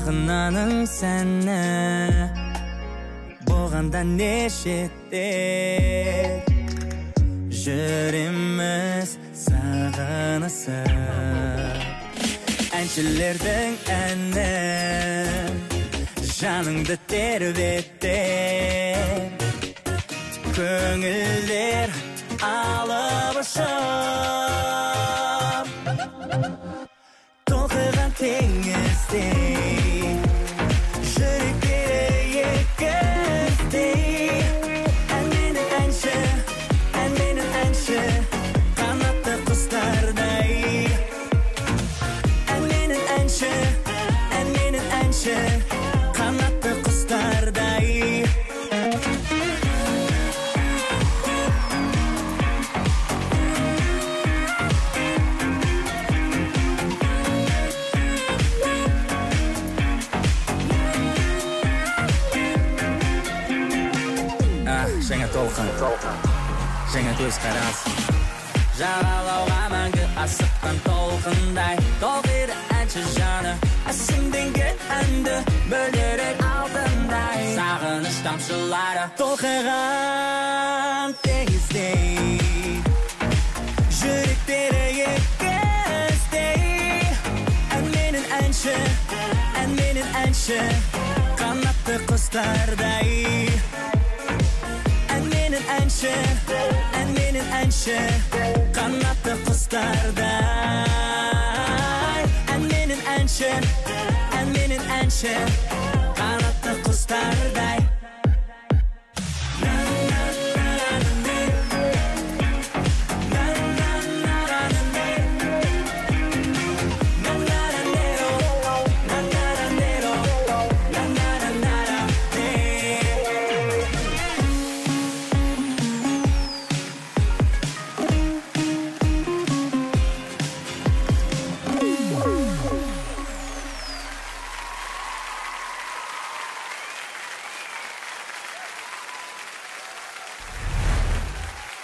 Сағынаның сәні болғанда нешеттер жүреміз сағынысып. Әншілердің әні жаныңды тербетер, көңілдер алып ұшып, толқыған теңіздей жүректері екіздей. Әнменен әнші қанатты құстардай. Әнменен әнші қанатты құстардай. Жаңа толқын, жаңа көзқарас, жағалауға мәңгі асыққан толқындай. Толқиды әнші жаны, әсемденген әнді бөлдірер алтындай. Сағыныш тамшылары толқыған теңіздей, жүректері екіздей. Әнменен әнші қанатты құстардай. Әнменен әнші қанатты құстардай. Әнменен әнші қанатты құстардай.